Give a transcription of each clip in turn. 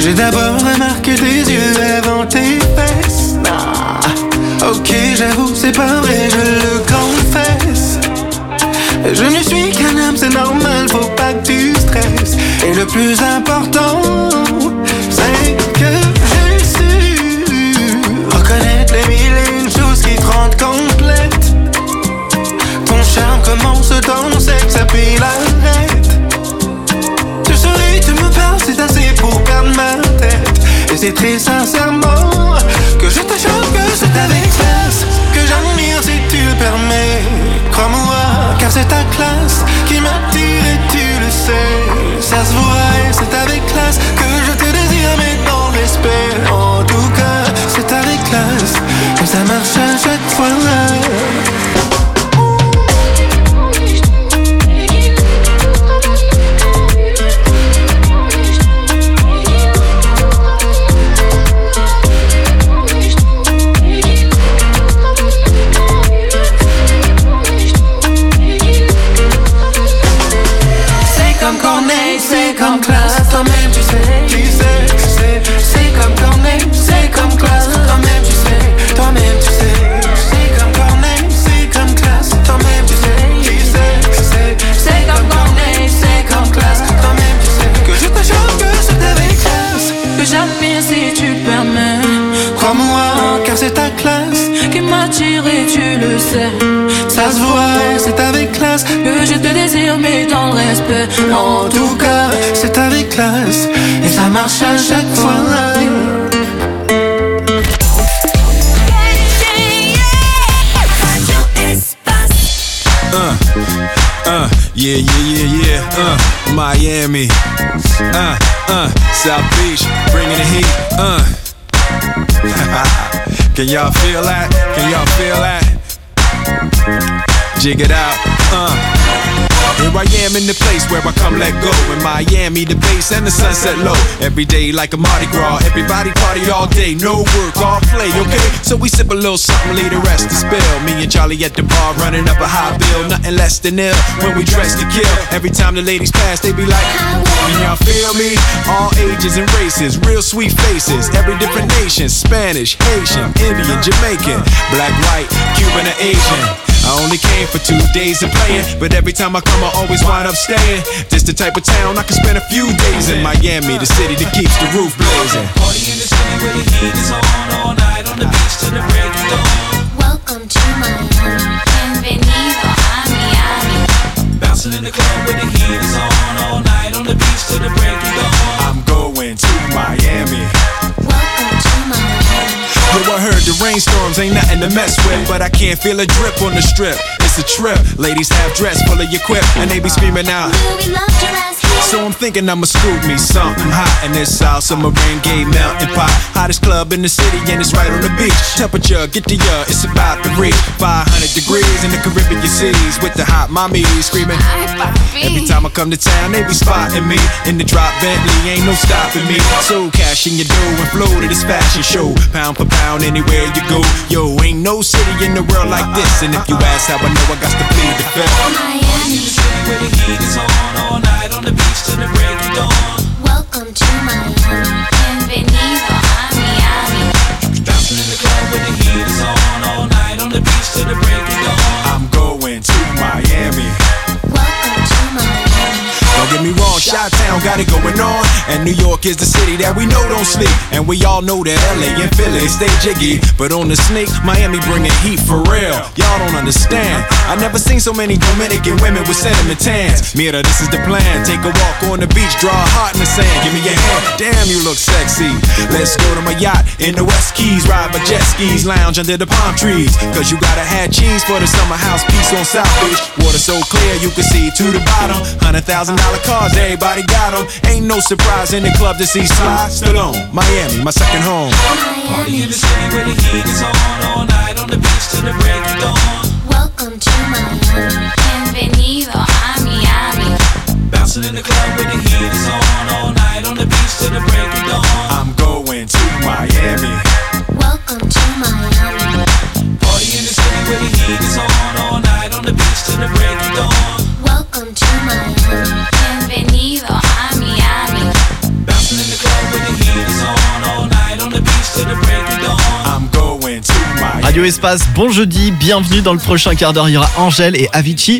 J'ai d'abord remarqué tes yeux avant tes fesses. Ah, ok, j'avoue, c'est pas vrai, je le confesse. Je ne suis qu'un homme, c'est normal, faut pas que tu stresses. Et le plus important, c'est que j'ai su reconnaître les mille et une choses qui te rendent complète. Ton charme commence dans le sexe, puis l'arrête. Tu souris, tu me parles, c'est assez pour perdre ma tête. Et c'est très sincèrement que je te chante, que c'est avec classe que j'admire si tu le permets. Crois-moi, car c'est ta classe qui m'attire et tu le sais. Ça se voit et c'est avec classe que je te désire, mais dans le respect. En tout cas, c'est avec classe que ça marche à chaque fois. C'est comme classe, toi-même tu sais, c'est comme Corneille, c'est comme classe, toi-même tu sais, toi-même tu sais, c'est comme Corneille, c'est comme classe, toi-même tu sais, c'est comme Corneille, c'est comme classe, toi-même tu sais, que je te chante, que c'est avec classe, que j'admire si tu le permets, crois-moi, car c'est ta classe qui m'attire et tu le sais. Ça se voit, c'est avec classe que je te désire, mais dans le respect. En tout cas, c'est avec classe et ça marche à chaque fois. Yeah, Miami, South Beach, bringing the heat, Can y'all feel that? Can y'all feel that? Jig it out, Here I am in the place where I come let go. In Miami, the bass and the sunset low. Every day like a Mardi Gras. Everybody party all day, no work, all play, okay? So we sip a little something, leave the rest to spill. Me and Charlie at the bar running up a high bill. Nothing less than ill when we dress to kill. Every time the ladies pass, they be like, can y'all feel me? All ages and races, real sweet faces. Every different nation, Spanish, Haitian, Indian, Jamaican, black, white, Cuban, or Asian. I only came for 2 days of playing, but every time I come I always wind up staying. This the type of town I can spend a few days in. Miami, the city that keeps the roof blazing. Party in the city where the heat is on, all night on the beach till the break of dawn. Welcome to Miami, bienvenido a Miami. Bouncing in the club where the heat is on, all night on the beach till the break of dawn. I'm going to Miami. Welcome to Miami. Yo, I heard the rainstorms ain't nothing to mess with, but I can't feel a drip on the strip. It's a trip. Ladies half dressed, full of your quip, and they be screaming out, We love your ass here. so I'm thinking I'ma scoop me something hot in this South Submarine Gay Mountain Pot. Hottest club in the city and it's right on the beach. Temperature, get to ya, it's about to reach 500 degrees in the Caribbean seas with the hot mommies screaming. Every time I come to town, they be spotting me in the drop Bentley, ain't no stopping me. So cash in your dough and flow to this fashion show. Pound for pound, anywhere you go. Yo, ain't no city in the world like this. And if you ask how I know, I got to plead the fifth. Party in the city where the heat is on, all night on the beach till the break of dawn. Welcome to Miami, bienvenido a Miami. Bouncing in the club where the heat is on, all night on the beach till the break of dawn. I'm going to Miami. Welcome to Miami. Don't get me wrong, Chi-Town got it going on, and New York is the city that we know don't sleep. And we all know that LA and Philly stay jiggy, but on the sneak, Miami bringing heat for real. Y'all don't understand. I never seen so many Dominican women with cinnamon tans. Mira, this is the plan. Take a walk on the beach, draw a heart in the sand. Give me your hand. Damn, you look sexy. Let's go to my yacht in the West Keys, ride my jet skis, lounge under the palm trees. Cause you gotta have cheese for the summer house piece on South Beach. Water so clear you can see to the bottom. $100,000 cars, everybody got them. Ain't no surprise in the club to see Sly Stallone. Miami, my second home. Party in the city where the heat is on, all night on the beach till the break of dawn. Welcome to Miami, bienvenido a Miami. Bouncing in the club where the heat is on, all night on the beach till the break of dawn. I'm going to Miami. Welcome to Miami. Party in the city where the heat is on, all night on the beach till the break of dawn. Welcome to Miami, bienvenido a Miami. Bouncing in the club where the heat Radio Espace. Bon jeudi, bienvenue dans le prochain quart d'heure. Il y aura Angèle et Avicii.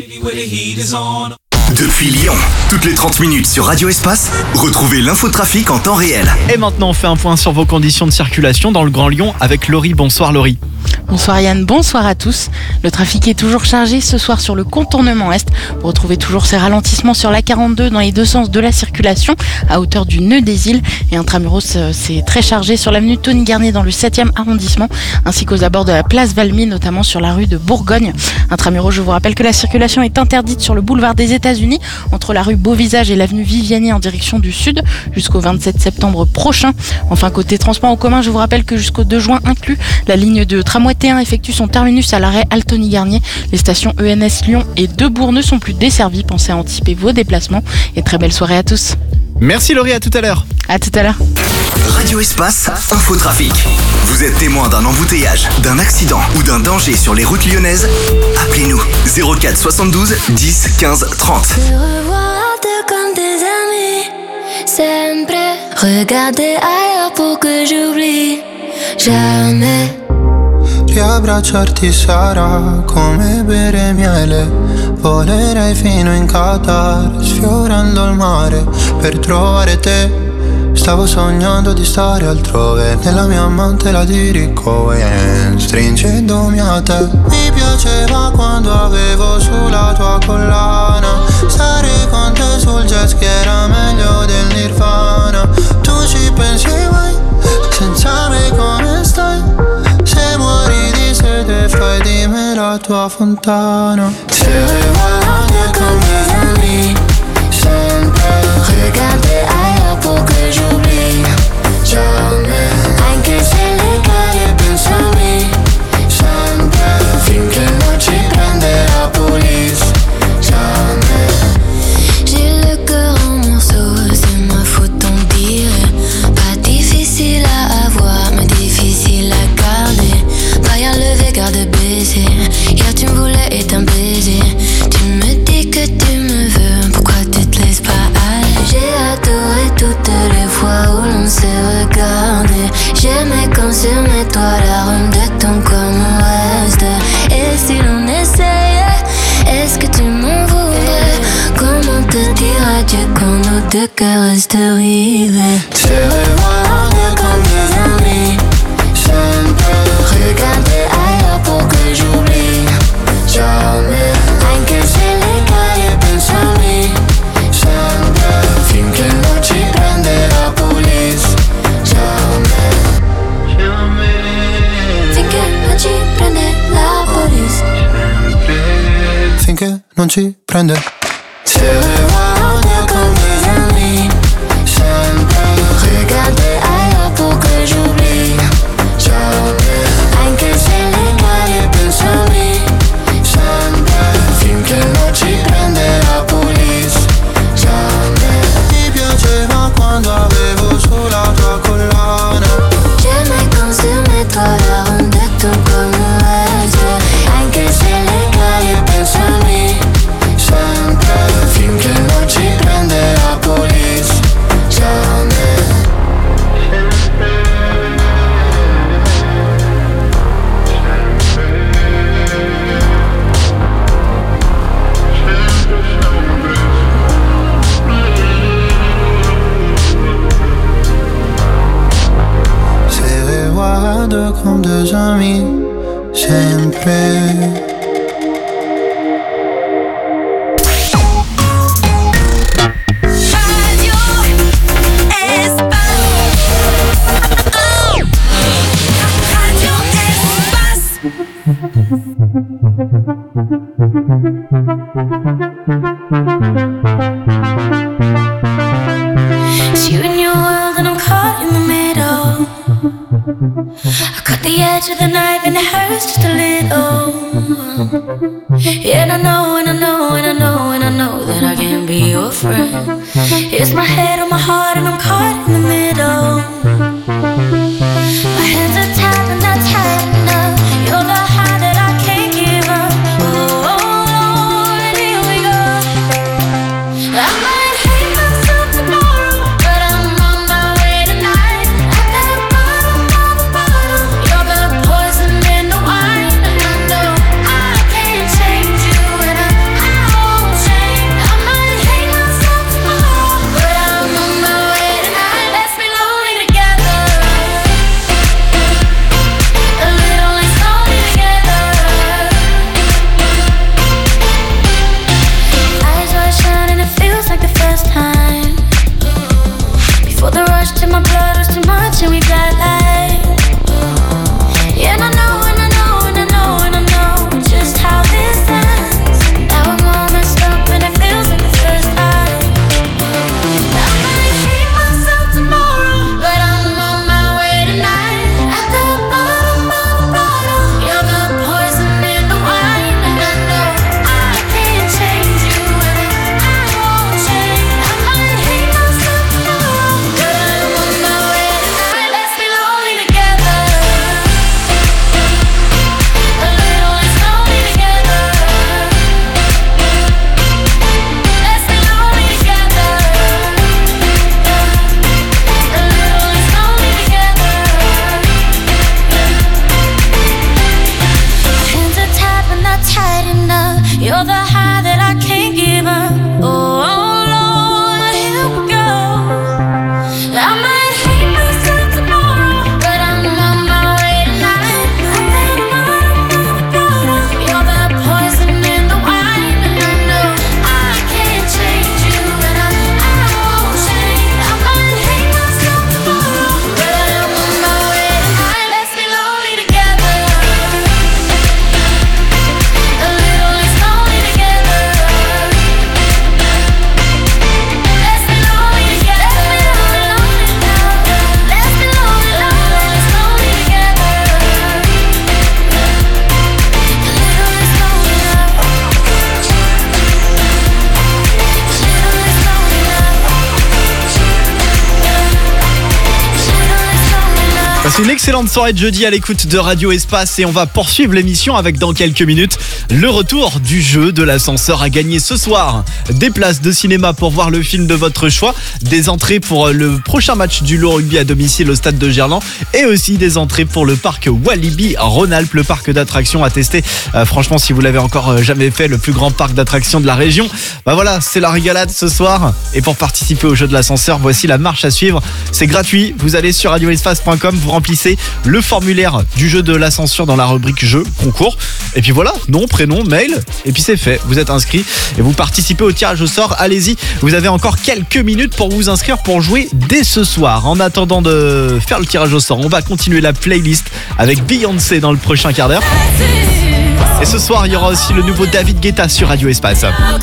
Depuis Lyon, toutes les 30 minutes sur Radio Espace, retrouvez l'infotrafic en temps réel. Et maintenant, on fait un point sur vos conditions de circulation dans le Grand Lyon avec Laurie. Bonsoir Laurie. Bonsoir Yann, bonsoir à tous. Le trafic est toujours chargé ce soir sur le contournement Est. Vous retrouvez toujours ces ralentissements sur la 42 dans les deux sens de la circulation à hauteur du nœud des îles. Et intramuros, c'est très chargé sur l'avenue Tony Garnier dans le 7e arrondissement ainsi qu'aux abords de la place Valmy, notamment sur la rue de Bourgogne. Intramuros, je vous rappelle que la circulation est interdite sur le boulevard des États-Unis entre la rue Beauvisage et l'avenue Viviani en direction du sud jusqu'au 27 septembre prochain. Enfin, côté transport en commun, je vous rappelle que jusqu'au 2 juin inclus, la ligne de tramway T1 effectue son terminus à l'arrêt Altony-Garnier. Les stations ENS Lyon et de Bourg ne sont plus desservies. Pensez à anticiper vos déplacements et très belle soirée à tous. Merci Laurie, à tout à l'heure. À tout à l'heure. Radio Espace, infotrafic. Vous êtes témoin d'un embouteillage, d'un accident ou d'un danger sur les routes lyonnaises? Appelez-nous 04 72 10 15 30. Te revoir comme des amis, sempre. Regarder ailleurs pour que j'oublie jamais. Riabbracciarti sarà come bere miele. Volerei fino in Qatar, sfiorando il mare per trovare te. Stavo sognando di stare altrove, nella mia amante la dirico e stringendomi a te. Mi piaceva quando avevo sulla tua collana, stare con te sul jet ski era meglio del Nirvana. Tu ci pensi mai, senza me come stai? Se muori di sete fai di me la tua fontana. Se regarder comme des amis, sempre. Regarder ailleurs pour que j'oublie jamais. Anche se le cade penso a me, sempre. Finché non ci prende la police, jamais. J'ai le cœur en morceaux, c'est ma faute on dirait. Pas difficile à avoir, mais difficile à garder. Pas à lever, garde baiser. Hier tu me voulais et t'un baiser. Tu me dis que tu me veux, pourquoi tu te laisses pas aller? J'ai adoré toutes les fois où l'on s'est regardé. J'aimais quand sur mes toits l'arôme de ton corps me reste. Et si l'on essayait, est-ce que tu m'en voudrais? Comment te dire adieu quand nos deux cœurs restent rivés? Se regarder comme des amis, sempre. Regarder ailleurs pour que j'oublie jamais. Anche se le cade penso a me, sempre. Finché non ci prende la police, jamais. Finché non ci prende la police. Finché non ci prende. Se regarder comme des amis, sempre. Regarder ailleurs pour que j'oublie jamais. Anche se le cade penso a me, sempre. Finché non ci prende la police, jamais. Mi piaceva quando avevo sulla tua collana. J'aimais quand sur mes toits l'arôme de ton corps me reste. Anche se le cade penso a me, sempre. Finché non ci prende la police, jamais. Se regarder comme des amis, sempre. It's you and your world and I'm caught in the middle. I cut the edge of the knife and it hurts just a little. Yeah, and I know, and I know, and I know, and I know that I can't be your friend. It's my head on my heart and I'm caught in the middle. My hands are tied and not tight enough. You're the high that I can't give up. Oh, Lord, here we go. I might hate myself tomorrow, but I'm on my way tonight. At the bottom of the bottle, you're the poison in the wine. Passez une excellente soirée de jeudi à l'écoute de Radio Espace et on va poursuivre l'émission avec dans quelques minutes le retour du jeu de l'ascenseur à gagner ce soir. Des places de cinéma pour voir le film de votre choix, des entrées pour le prochain match du Loup Rugby à domicile au stade de Gerland et aussi des entrées pour le parc Walibi Rhône-Alpes, le parc d'attractions à tester. Franchement, si vous l'avez encore jamais fait, le plus grand parc d'attractions de la région, voilà, c'est la régalade ce soir. Et pour participer au jeu de l'ascenseur, voici la marche à suivre. C'est gratuit, vous allez sur radioespace.com, vous remplissez le formulaire du jeu de l'ascenseur dans la rubrique jeu, concours. Et puis voilà, nom, prénom, mail, et puis c'est fait. Vous êtes inscrit et vous participez au tirage au sort. Allez-y, vous avez encore quelques minutes pour vous inscrire pour jouer dès ce soir. En attendant de faire le tirage au sort, on va continuer la playlist avec Beyoncé dans le prochain quart d'heure. Et ce soir, il y aura aussi le nouveau David Guetta sur Radio Espace.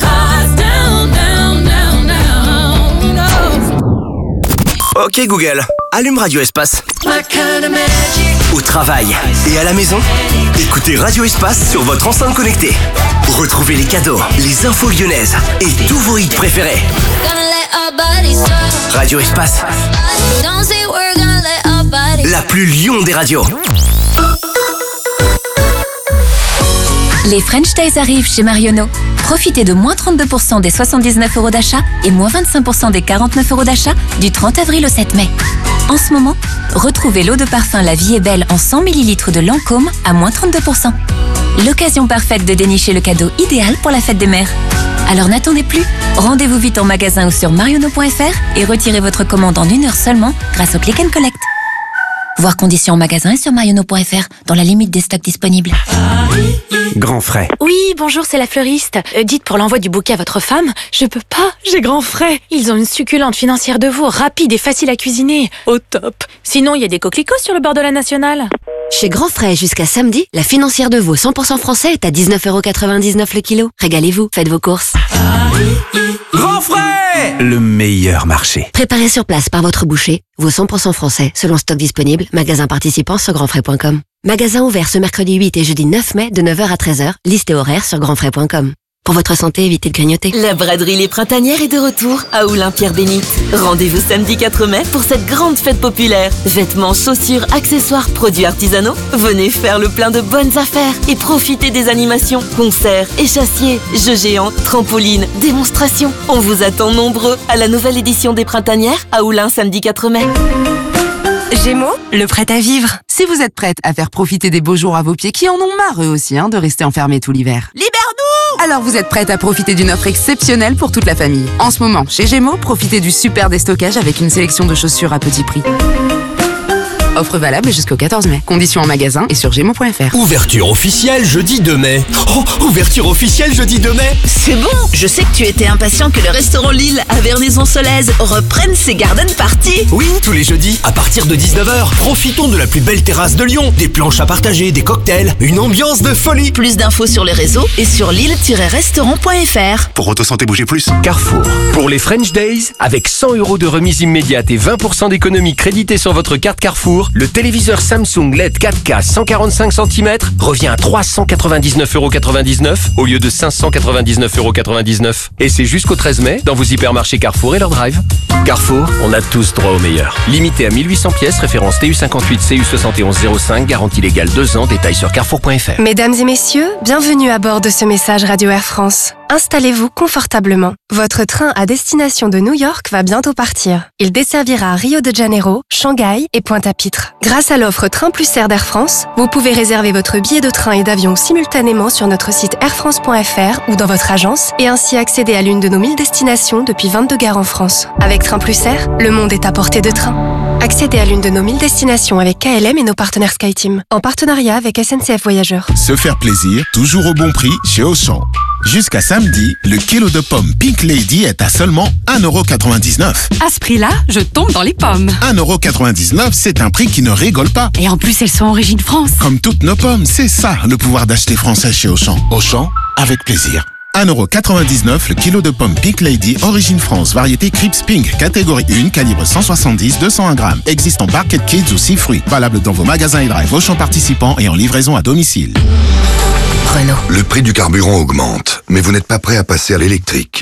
Ok Google, allume Radio Espace. Au travail et à la maison, écoutez Radio Espace sur votre enceinte connectée. Retrouvez les cadeaux, les infos lyonnaises et tous vos hits préférés. Radio Espace, la plus Lyon des radios. Les French Days arrivent chez Marionneau. Profitez de moins 32% des 79 € d'achat et moins 25% des 49 € d'achat du 30 avril au 7 mai. En ce moment, retrouvez l'eau de parfum La Vie est Belle en 100 ml de Lancôme à moins 32%. L'occasion parfaite de dénicher le cadeau idéal pour la fête des mères. Alors n'attendez plus, rendez-vous vite en magasin ou sur marionneau.fr et retirez votre commande en 1 heure seulement grâce au Click and Collect. Voir conditions en magasin et sur marionneau.fr dans la limite des stocks disponibles. Grand frais. Oui, bonjour, c'est la fleuriste. Dites pour l'envoi du bouquet à votre femme, je peux pas, j'ai grand frais. Ils ont une succulente financière de veau, rapide et facile à cuisiner. Au top. Sinon, il y a des coquelicots sur le bord de la Nationale. Chez Grand Frais, jusqu'à samedi, la financière de veau 100% français est à 19,99 € le kilo. Régalez-vous, faites vos courses. Grand frais, le meilleur marché. Préparé sur place par votre boucher, veau 100% français, selon stock disponible, magasin participant sur grandfrais.com. Magasin ouvert ce mercredi 8 et jeudi 9 mai de 9h à 13h, liste et horaire sur grandfrais.com. Pour votre santé, évitez de grignoter. La braderie Les Printanières est de retour à Oulin-Pierre-Bénite. Rendez-vous samedi 4 mai pour cette grande fête populaire. Vêtements, chaussures, accessoires, produits artisanaux. Venez faire le plein de bonnes affaires et profitez des animations, concerts, échassiers, jeux géants, trampolines, démonstrations. On vous attend nombreux à la nouvelle édition des Printanières à Oulin samedi 4 mai. Gémeaux, le prêt à vivre. Si vous êtes prête à faire profiter des beaux jours à vos pieds qui en ont marre eux aussi de rester enfermés tout l'hiver. Libère-nous! Alors vous êtes prête à profiter d'une offre exceptionnelle pour toute la famille. En ce moment, chez Gémeaux, profitez du super déstockage avec une sélection de chaussures à petit prix. Offre valable jusqu'au 14 mai. Conditions en magasin et sur gémeaux.fr. Ouverture officielle jeudi 2 mai. Oh, ouverture officielle jeudi 2 mai. C'est bon, je sais que tu étais impatient que le restaurant Lille à Vernaison-Solèze reprenne ses garden parties. Oui, tous les jeudis, à partir de 19h, profitons de la plus belle terrasse de Lyon. Des planches à partager, des cocktails, une ambiance de folie. Plus d'infos sur les réseaux et sur lille-restaurant.fr. Pour Auto Santé, bougez plus. Carrefour. Pour les French Days, avec 100 € de remise immédiate et 20% d'économie créditée sur votre carte Carrefour, le téléviseur Samsung LED 4K 145 cm revient à 399,99 € au lieu de 599,99 €. Et c'est jusqu'au 13 mai dans vos hypermarchés Carrefour et leur drive. Carrefour, on a tous droit au meilleur. Limité à 1800 pièces, référence TU58 CU7105, garantie légale 2 ans, détails sur carrefour.fr. Mesdames et messieurs, bienvenue à bord de ce message Radio Air France. Installez-vous confortablement. Votre train à destination de New York va bientôt partir. Il desservira Rio de Janeiro, Shanghai et Pointe-à-Pitre. Grâce à l'offre Train Plus Air d'Air France, vous pouvez réserver votre billet de train et d'avion simultanément sur notre site airfrance.fr ou dans votre agence et ainsi accéder à l'une de nos 1000 destinations depuis 22 gares en France. Avec Train Plus Air, le monde est à portée de train. Accédez à l'une de nos 1000 destinations avec KLM et nos partenaires SkyTeam, en partenariat avec SNCF Voyageurs. Se faire plaisir, toujours au bon prix chez Auchan. Jusqu'à samedi, le kilo de pommes Pink Lady est à seulement 1,99 €. À ce prix-là, je tombe dans les pommes. 1,99 €, c'est un prix qui ne rigole pas. Et en plus, elles sont origine France. Comme toutes nos pommes, c'est ça le pouvoir d'acheter français chez Auchan. Auchan, avec plaisir. 1,99 € le kilo de pommes Pink Lady, origine France, variété Crips Pink, catégorie 1, calibre 170-201 grammes. Existe en Barquette Kids ou 6 fruits. Valable dans vos magasins et drive Auchan participants et en livraison à domicile. Renault. Le prix du carburant augmente, mais vous n'êtes pas prêt à passer à l'électrique.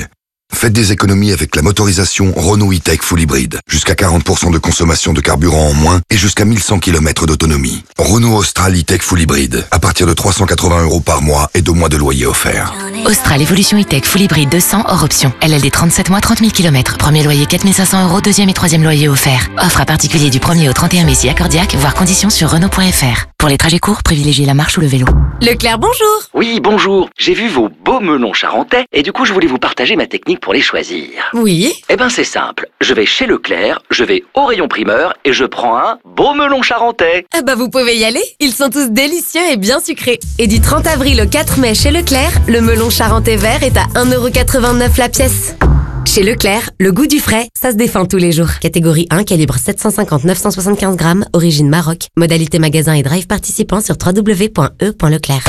Faites des économies avec la motorisation Renault E-Tech Full Hybrid. Jusqu'à 40% de consommation de carburant en moins et jusqu'à 1100 km d'autonomie. Renault Austral E-Tech Full Hybrid. À partir de 380 € par mois et 2 mois de loyer offert. Austral Evolution E-Tech Full Hybrid 200 hors option. LLD 37 mois, 30 000 km. Premier loyer 4 500 €, deuxième et troisième loyer offert. Offre à particulier du 1er au 31 mai si accordiaque, voire conditions sur Renault.fr. Pour les trajets courts, privilégiez la marche ou le vélo. Leclerc, bonjour. Oui, bonjour. J'ai vu vos beaux melons charentais et du coup je voulais vous partager ma technique pour les choisir. Oui. Eh ben c'est simple. Je vais chez Leclerc, je vais au rayon primeur et je prends un beau melon charentais. Ah bah vous pouvez y aller. Ils sont tous délicieux et bien sucrés. Et du 30 avril au 4 mai chez Leclerc, le melon charentais vert est à 1,89 € la pièce. Chez Leclerc, le goût du frais, ça se défend tous les jours. Catégorie 1, calibre 750-975 grammes, origine Maroc. Modalité magasin et drive participant sur www.e.leclerc.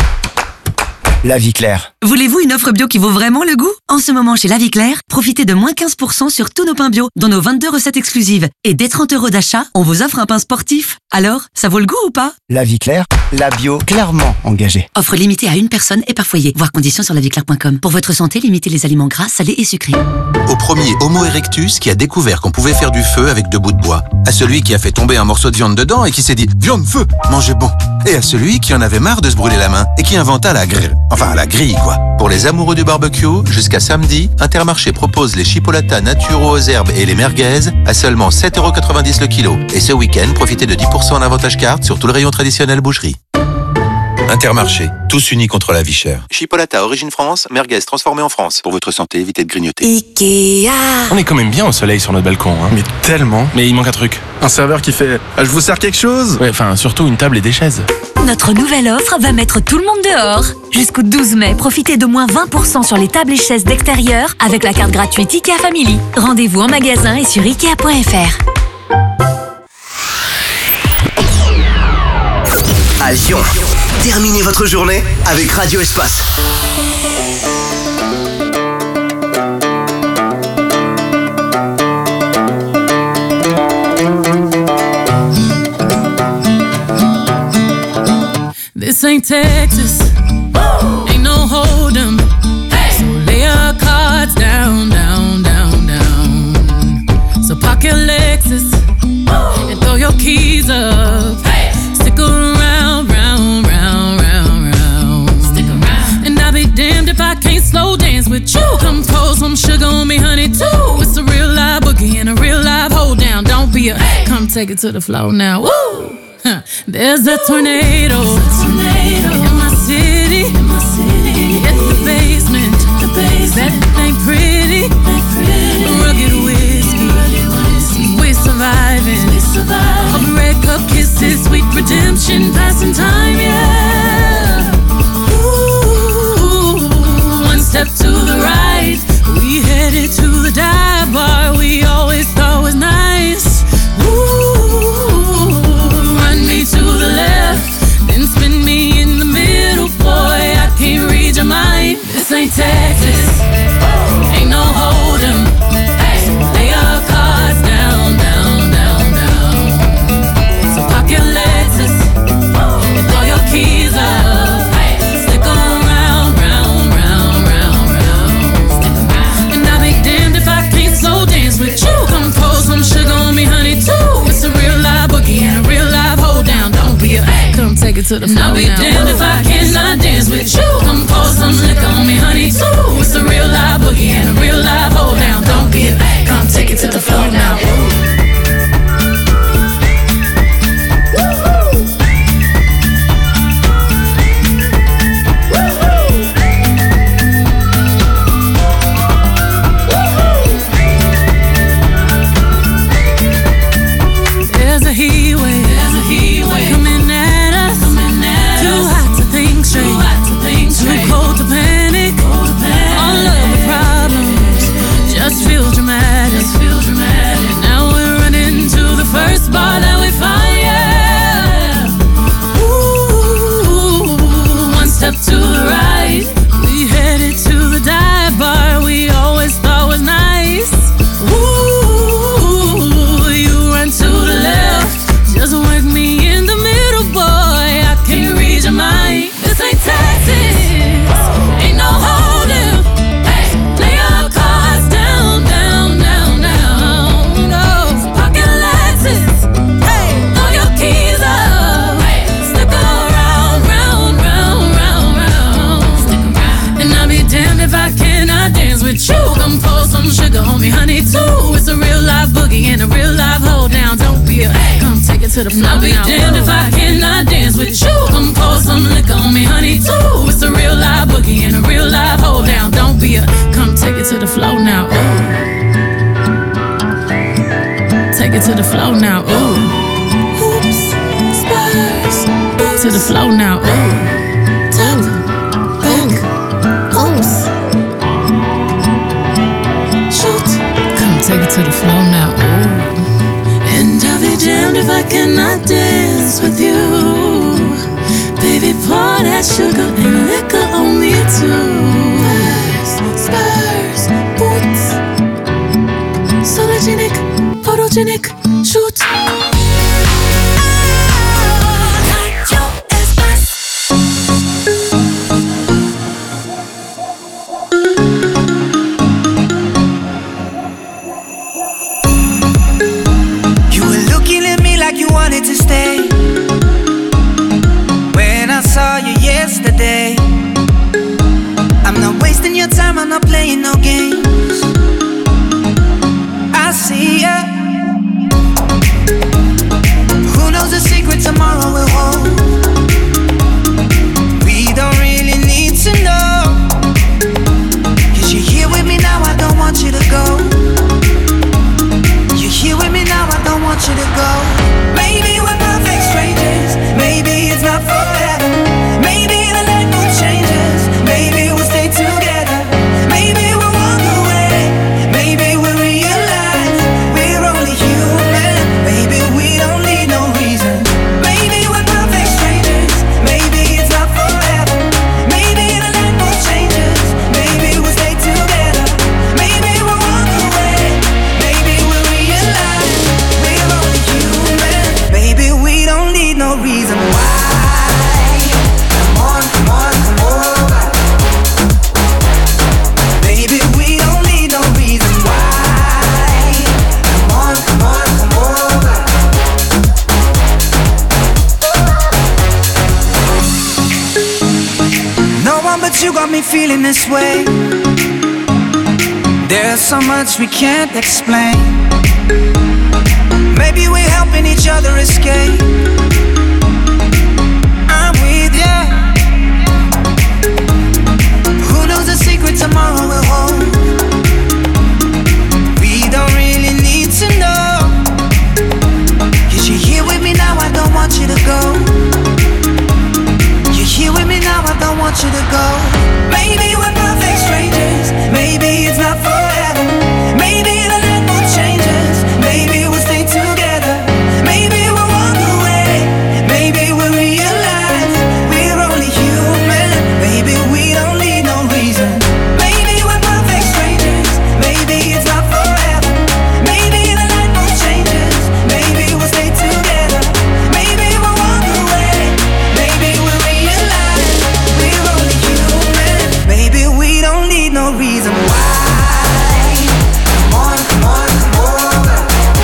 La Vie Claire. Voulez-vous une offre bio qui vaut vraiment le goût? En ce moment, chez La Vie Claire, profitez de moins 15% sur tous nos pains bio, dont nos 22 recettes exclusives. Et dès 30 € d'achat, on vous offre un pain sportif. Alors, ça vaut le goût ou pas? La Vie Claire, la bio clairement engagée. Offre limitée à une personne et par foyer. Voir conditions sur laviclaire.com. Pour votre santé, limitez les aliments gras, salés et sucrés. Au premier Homo erectus qui a découvert qu'on pouvait faire du feu avec 2 bouts de bois. À celui qui a fait tomber un morceau de viande dedans et qui s'est dit « Viande, feu, mangez bon ». Et à celui qui en avait marre de se brûler la main et qui inventa la grille. Enfin, la grille, quoi. Pour les amoureux du barbecue, jusqu'à samedi, Intermarché propose les chipolatas naturaux aux herbes et les merguez à seulement 7,90 € le kilo. Et ce week-end, profitez de 10% en avantage carte sur tout le rayon traditionnel boucherie. Intermarché, tous unis contre la vie chère. Chipolata, origine France, merguez transformée en France. Pour votre santé, évitez de grignoter. Ikea. On est quand même bien au soleil sur notre balcon, hein. Mais tellement. Mais il manque un truc. Un serveur qui fait « Je vous sers quelque chose ?» Ouais, enfin, surtout une table et des chaises. Notre nouvelle offre va mettre tout le monde dehors. Jusqu'au 12 mai, profitez de moins 20% sur les tables et chaises d'extérieur avec la carte gratuite Ikea Family. Rendez-vous en magasin et sur Ikea.fr. À Lyon, terminez votre journée avec Radio Espace. This ain't Texas, ain't no hold'em. So lay your cards down, down, down, down. So park your Lexus and throw your keys up. Stick around, round, round, round, round. Stick around. And I'll be damned if I can't slow dance with you. Come pour some sugar on me, honey, too. It's a real live boogie and a real live hold down. Don't be a come take it to the floor now. Woo! There's a tornado in my city. Hit the basement. That ain't pretty. Rugged whiskey. We're surviving. All red cup kisses, sweet redemption, passing time, yeah. Ooh, one step to the right, we headed to the dive bar we always thought was nice. Ooh, run me to the left, then spin me in the middle, boy, I can't read your mind. This ain't Texas, ain't no hold'em. Lay your cards down, down, down, down. So park your Lexus and throw your keys up. Stick around, round, round, round, round. And I'll be damned if I can't slow dance with you. Come pour some sugar on me, honey, too. It's a real live boogie and a real live hold down. Don't be a come take it to the floor. I'll be damned if I cannot dance with you. Come pour some liquor on me, honey, too. It's a real live boogie and a real live hold down. Don't be a come take it to the floor now. There's a heat wave coming at us. Too hot to think straight, too cold to panic. All of the problems just feel dramatic. to the floor. I'll be damned if I cannot dance with you. Come pour some liquor on me, honey, too. It's a real live boogie and a real live hold down. Don't be a come take it to the floor now. Ooh. Take it to the floor now. Ooh. Hoops, spurs, boots. To the floor now. Ooh. Top, back, oops. Shoot. Come take it to the floor now. Ooh. And I'll be damned if I cannot dance with you. Baby, pour that sugar and liquor on me too. Spurs, boots, sologenic, photogenic, shoot. You were looking at me like you wanted to stay. When I saw you yesterday, I'm not wasting your time, I'm not playing no games. I see ya. Who knows the secret tomorrow will hold? We don't really need to know. 'Cause you're here with me now, I don't want you to go. You're here with me now, I don't want you to go. Maybe we're perfect strangers, maybe it's not forever. Maybe the light will change us, maybe we'll stay together. Maybe we'll walk away, maybe we'll realize we're only human. Maybe we don't need no reason. Maybe we're perfect strangers, maybe it's not forever. Maybe the light will change us, maybe we'll stay together. Maybe we'll walk away, maybe we'll realize we're only human. Maybe we don't need no reason why. Come on, come on, come over. Baby, we don't need no reason why. Come on, come on, come over. No one but you got me feeling this way. There's so much we can't explain. Maybe we're helping each other escape. I'm with ya. Who knows the secret tomorrow will hold? We don't really need to know. 'Cause you're here with me now, I don't want you to go. You're here with me now, I don't want you to go. Maybe we're perfect strangers, maybe it's not forever. Maybe the light will change us, maybe we'll stay together. Maybe we'll walk away, maybe we'll realize we're only human. Maybe we don't need no reason. Maybe we're perfect strangers, maybe it's not forever. Maybe the light will change us, maybe we'll stay together. Maybe we'll walk away, maybe we'll realize we're only human. Maybe we don't need no reason why. Come on, come on, come over.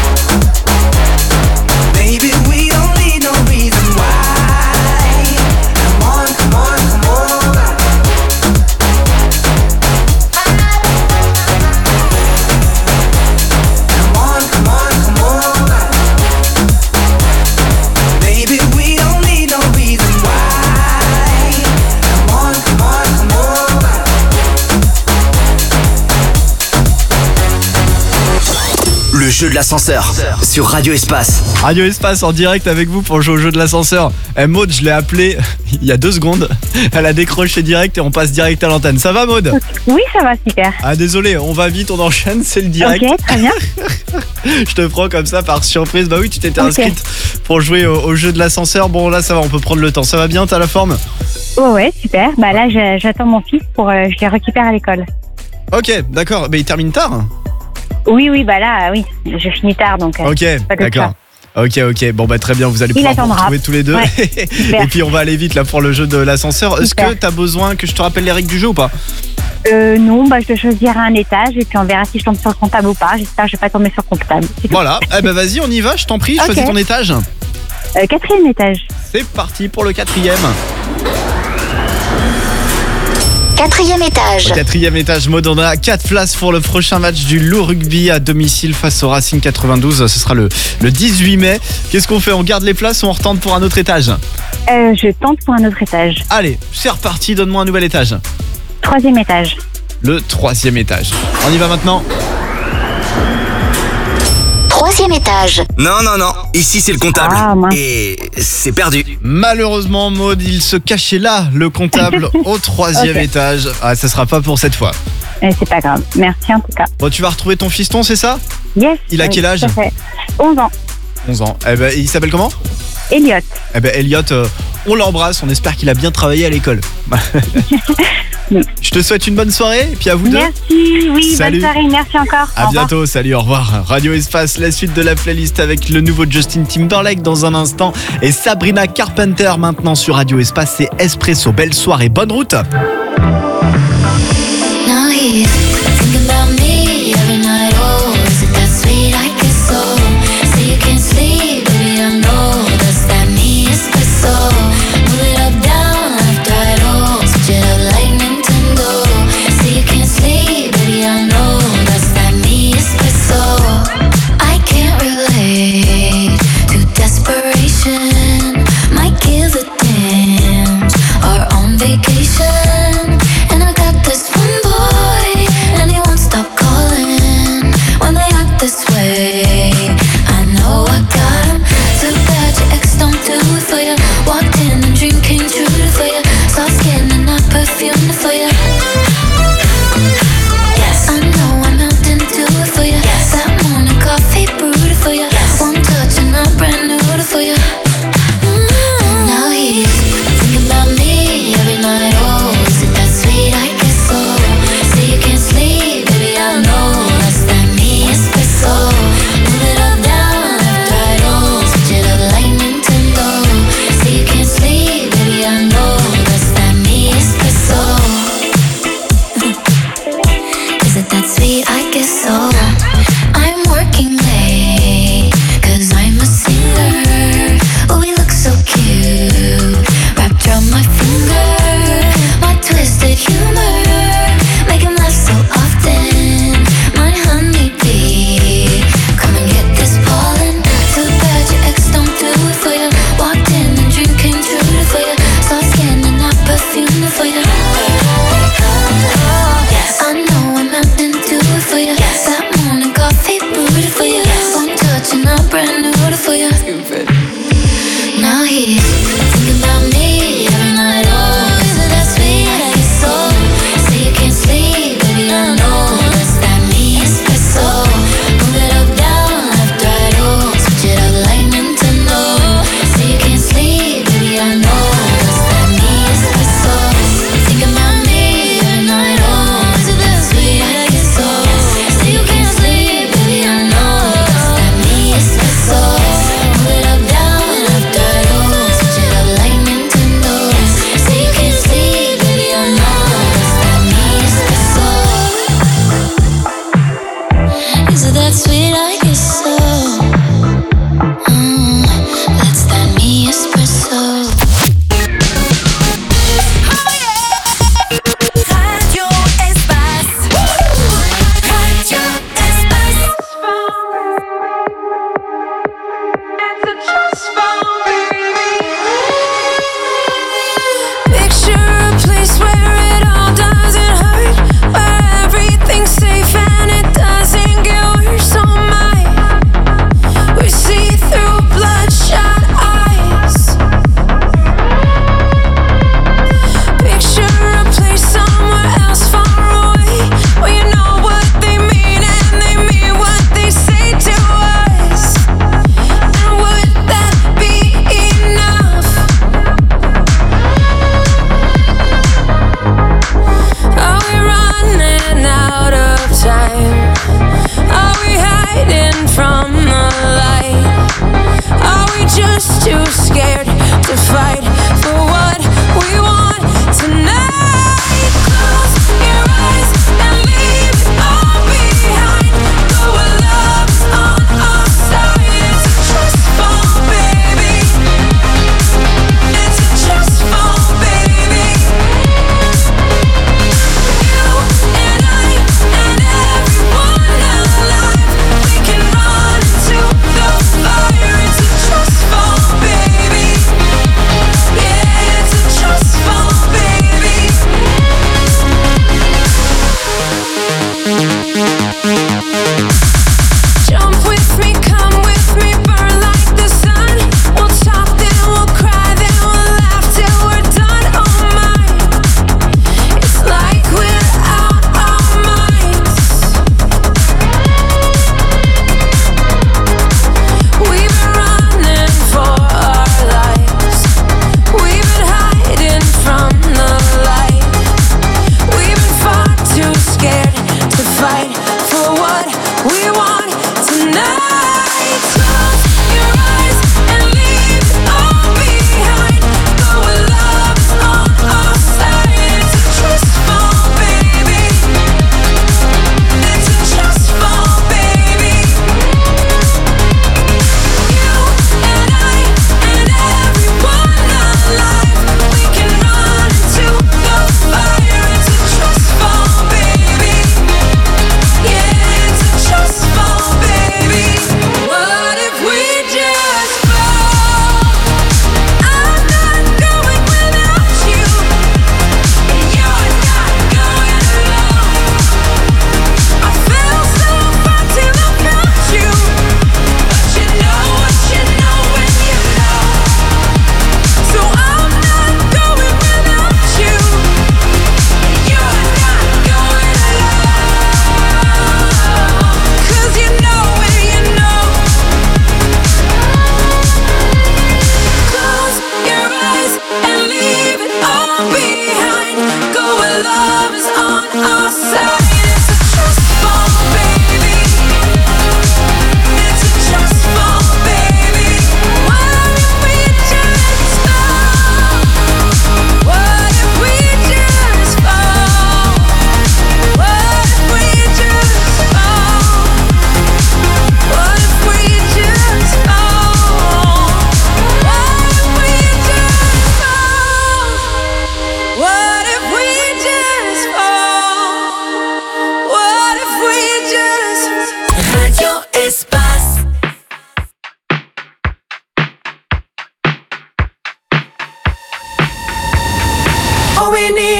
Maybe we don't need no reason why. Come on, come on, come over. Come on, come on, come over. Maybe we don't need no reason why. Come on, come on, come over. Le jeu de l'ascenseur sur Radio Espace. Radio Espace en direct avec vous pour jouer au jeu de l'ascenseur. Maud, je l'ai appelée il y a 2 secondes. Elle a décroché direct et on passe direct à l'antenne. Ça va, Maud? Oui, ça va, super. Ah, désolé, on va vite, on enchaîne, c'est le direct. Ok, très bien. Je te prends comme ça par surprise. Bah oui, tu t'étais inscrite pour jouer au jeu de l'ascenseur. Bon, là, ça va, on peut prendre le temps. Ça va bien, t'as la forme? Ouais, super. Bah là, j'attends mon fils pour je le récupère à l'école. Ok, d'accord. Mais il termine tard? Oui, bah là, oui, je finis tard, donc. Ok, pas de d'accord. Ok, bon bah très bien, vous allez pouvoir vous retrouver tous les deux. Ouais, et puis on va aller vite là pour le jeu de l'ascenseur. Est-ce que t'as besoin que je te rappelle les règles du jeu ou pas? Non, bah je choisirai un étage et puis on verra si je tombe sur le comptable ou pas. J'espère que je vais pas tomber sur le comptable. Voilà, eh ben vas-y, on y va, je t'en prie, choisis ton étage. 4e étage. C'est parti pour le 4e. 4e étage. Au 4e étage, Maud, on a 4 places pour le prochain match du Loup Rugby à domicile face au Racing 92. Ce sera le 18 mai. Qu'est-ce qu'on fait? On garde les places ou on retente pour un autre étage? Je tente pour un autre étage. Allez, c'est reparti, donne-moi un nouvel étage. 3e étage. Le 3e étage. On y va maintenant. 3e étage. Non, ici c'est le comptable. Et c'est perdu. Malheureusement, Maud, il se cachait là, le comptable, au 3e étage. Ah, ça sera pas pour cette fois. C'est pas grave, merci en tout cas. Bon, tu vas retrouver ton fiston, c'est ça? Yes. Il a quel âge? 11 ans. 11 ans. Eh ben, il s'appelle comment? Elliot. Eh ben, Elliot, on l'embrasse, on espère qu'il a bien travaillé à l'école. Je te souhaite une bonne soirée, et puis à vous deux. Merci, oui, salut. Bonne soirée, merci encore. À bientôt, salut, au revoir. Radio Espace, la suite de la playlist avec le nouveau Justin Timberlake dans un instant et Sabrina Carpenter maintenant sur Radio Espace, c'est Espresso. Belle soirée, bonne route.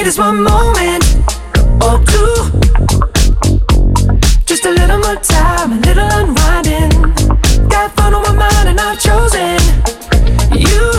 is one moment or two. Just a little more time, a little unwinding. Got fun on my mind and I've chosen you.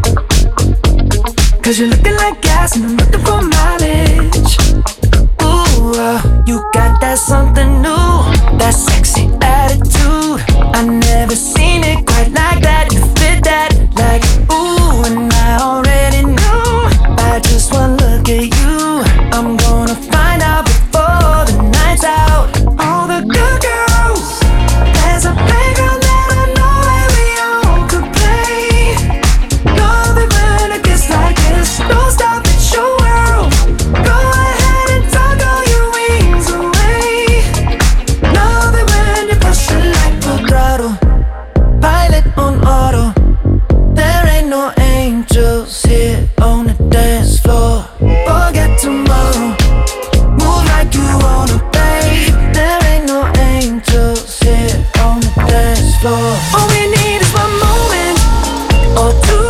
Cause you're looking like gas and I'm looking for mileage. Ooh, you got that something new, that sexy attitude. I never seen it quite like that. You fit that like ooh, and I already knew by just one look at you. I'm gonna find out before the night's out. All the good girls, there's a playground that I know where we all could play. Love it when it gets like this. Don't stop, it's your world. Go ahead and tug all your wings away. Love it when you push it like full throttle. Pilot on auto. There ain't no angels here on the dance floor. Forget tomorrow. Move like you wanna, babe. There ain't no angels here on the dance floor. All we need is one moment or two.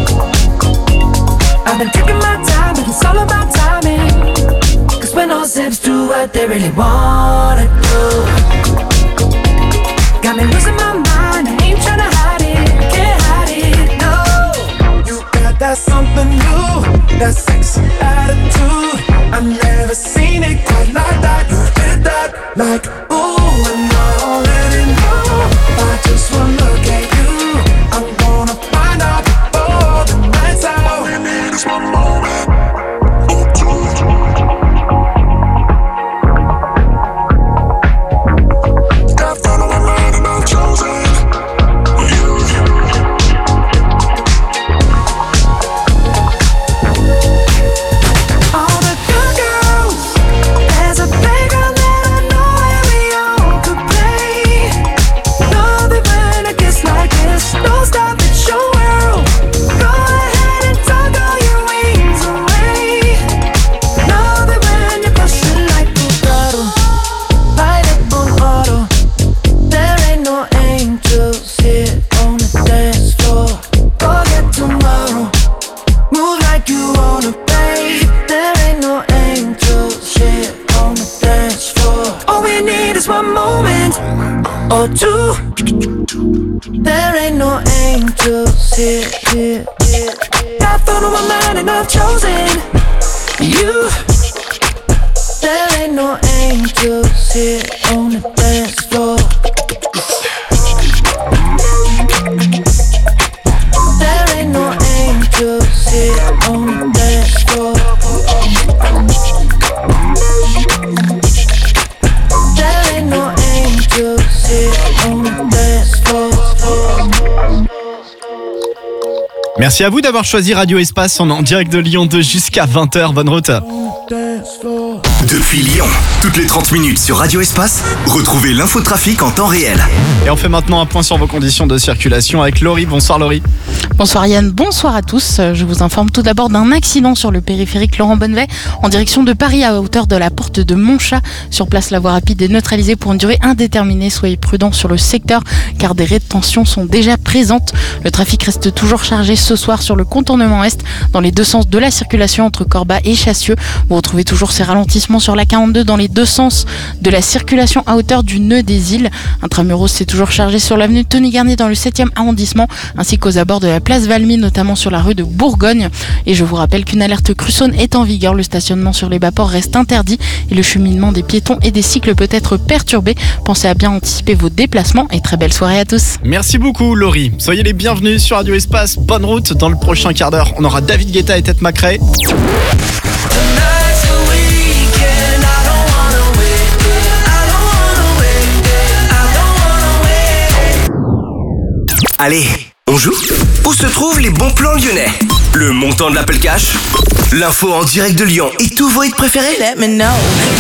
I've been taking my time, but it's all about timing. Cause when all zips do what they really wanna do. Got me losing my mind, I ain't tryna hide it, can't hide it, no. You got that something new, that sexy attitude. I've never seen it quite like that. You did that like ooh, and I already know. By just one look at you, I'm gonna find out before the night's out. All we need is one moment or two. Got fun on my mind and I've chosen you. All the good girls, there's a playground that I know where we all could play. Love it when it gets like this. Don't stop, it's your world. Go ahead and tug all your wings away. Love it when you push it like full throttle. Pilot on auto. There ain't no angels here on the dance floor. Forget tomorrow. Move like you wanna, babe. There ain't no angels here on the dance floor. All we need is one moment or two. There ain't no angels here. Got fun on my mind and I've chosen you. There ain't no angels here on the dance floor. There ain't no angels here on the dance floor. There ain't no angels here on the dance floor. Merci à vous d'avoir choisi Radio Espace. On est en direct de Lyon 2 jusqu'à 20h. Bonne route. Depuis Lyon, toutes les 30 minutes sur Radio Espace, retrouvez l'infotrafic en temps réel. Et on fait maintenant un point sur vos conditions de circulation avec Laurie. Bonsoir Laurie. Bonsoir Yann, bonsoir à tous. Je vous informe tout d'abord d'un accident sur le périphérique Laurent Bonnevet en direction de Paris à hauteur de la porte de Montchat. Sur place, la voie rapide est neutralisée pour une durée indéterminée. Soyez prudents sur le secteur car des rétentions sont déjà présentes. Le trafic reste toujours chargé ce soir sur le contournement est dans les deux sens de la circulation entre Corba et Chassieux. Vous retrouvez toujours ces ralentissements sur la 42 dans les deux sens de la circulation à hauteur du nœud des îles. Intramuros, c'est toujours chargé sur l'avenue Tony Garnier dans le 7e arrondissement ainsi qu'aux abords de la place Valmy, notamment sur la rue de Bourgogne. Et je vous rappelle qu'une alerte Crussone est en vigueur. Le stationnement sur les bas-ports reste interdit et le cheminement des piétons et des cycles peut être perturbé. Pensez à bien anticiper vos déplacements et très belle soirée à tous. Merci beaucoup Laurie. Soyez les bienvenus sur Radio Espace. Bonne route. Dans le prochain quart d'heure, on aura David Guetta et Ted McRae. Allez, on joue? Où se trouvent les bons plans lyonnais? Le montant de l'Apple Cash? L'info en direct de Lyon et tous vos hits préférés? Let me know.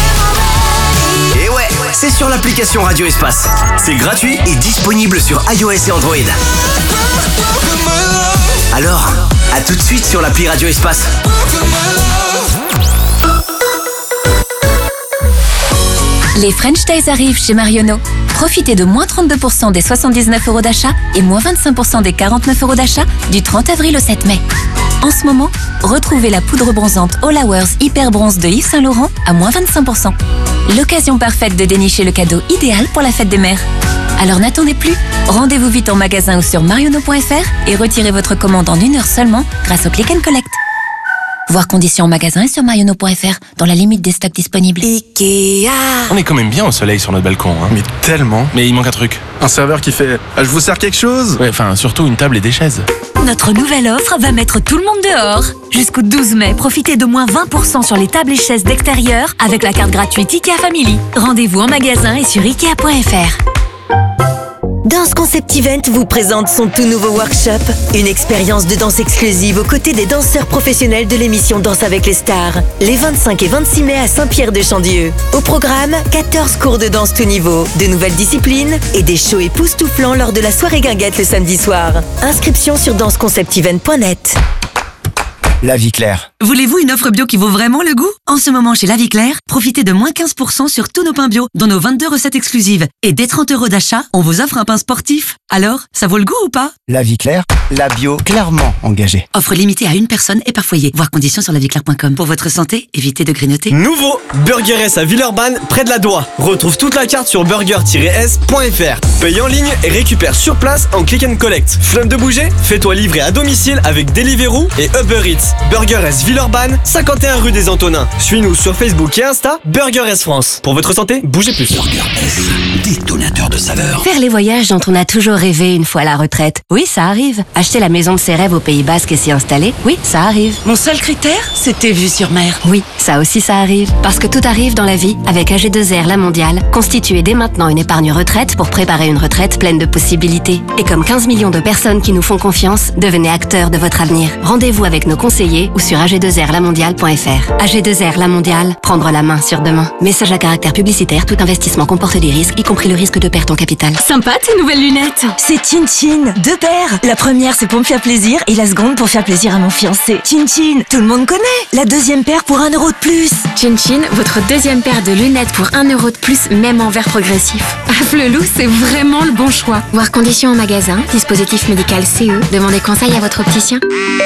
Et ouais, c'est sur l'application Radio Espace. C'est gratuit et disponible sur iOS et Android. Alors, à tout de suite sur l'appli Radio Espace. Les French Days arrivent chez Marionneau. Profitez de moins 32% des 79 € d'achat et moins 25% des 49 € d'achat du 30 avril au 7 mai. En ce moment, retrouvez la poudre bronzante All Hours Hyper Bronze de Yves Saint Laurent à moins 25%. L'occasion parfaite de dénicher le cadeau idéal pour la fête des mères. Alors n'attendez plus, rendez-vous vite en magasin ou sur marionneau.fr et retirez votre commande en 1 heure seulement grâce au Click and Collect. Voir conditions en magasin et sur marionneau.fr dans la limite des stocks disponibles. Ikea. On est quand même bien au soleil sur notre balcon. Hein. Mais tellement. Mais il manque un truc. Un serveur qui fait « Je vous sers quelque chose ?» Ouais, enfin, surtout une table et des chaises. Notre nouvelle offre va mettre tout le monde dehors. Jusqu'au 12 mai, profitez de moins 20% sur les tables et chaises d'extérieur avec la carte gratuite IKEA Family. Rendez-vous en magasin et sur Ikea.fr. Danse Concept Event vous présente son tout nouveau workshop. Une expérience de danse exclusive aux côtés des danseurs professionnels de l'émission Danse avec les stars. Les 25 et 26 mai à Saint-Pierre-de-Chandieu. Au programme, 14 cours de danse tout niveau, de nouvelles disciplines et des shows époustouflants lors de la soirée guinguette le samedi soir. Inscription sur danseconceptevent.net. La Vie Claire. Voulez-vous une offre bio qui vaut vraiment le goût? En ce moment, chez La Vie Claire, profitez de moins 15% sur tous nos pains bio, dont nos 22 recettes exclusives. Et dès 30 € d'achat, on vous offre un pain sportif. Alors, ça vaut le goût ou pas? La Vie Claire, la bio clairement engagée. Offre limitée à une personne et par foyer. Voir conditions sur laviclaire.com. Pour votre santé, évitez de grignoter. Nouveau Burger S à Villeurbanne, près de la Doua. Retrouve toute la carte sur burger-s.fr. Paye en ligne et récupère sur place en click and collect. Flemme de bouger? Fais-toi livrer à domicile avec Deliveroo et Uber Eats. Burger S Villeurbanne, 51 rue des Antonins. Suis-nous sur Facebook et Insta, Burger S France. Pour votre santé, bougez plus. Burger S, détonateur de saveurs. Faire les voyages dont on a toujours rêvé une fois à la retraite. Oui, ça arrive. Acheter la maison de ses rêves au Pays Basque et s'y installer. Oui, ça arrive. Mon seul critère, c'était vue sur mer. Oui, ça aussi ça arrive. Parce que tout arrive dans la vie avec AG2R La Mondiale. Constituez dès maintenant une épargne retraite pour préparer une retraite pleine de possibilités. Et comme 15 millions de personnes qui nous font confiance, devenez acteurs de votre avenir. Rendez-vous avec nos conseillers ou sur ag2rlamondiale.fr. AG2R La Mondiale, prendre la main sur demain. Message à caractère publicitaire, tout investissement comporte des risques, y compris le risque de perte en capital. Sympa tes nouvelles lunettes. C'est Chin Chin, 2 paires. La première c'est pour me faire plaisir et la seconde pour faire plaisir à mon fiancé. Chin Chin, tout le monde connaît. La deuxième paire pour 1 € de plus. Chin Chin, votre deuxième paire de lunettes pour 1 € de plus, même en verre progressif. Flelou, c'est vraiment le bon choix. Voir conditions en magasin, dispositif médical CE. Demandez conseil à votre opticien.